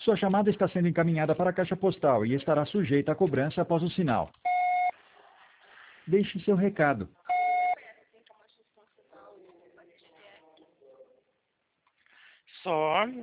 Sua chamada está sendo encaminhada para a caixa postal e estará sujeita a cobrança após o sinal. Deixe seu recado. Só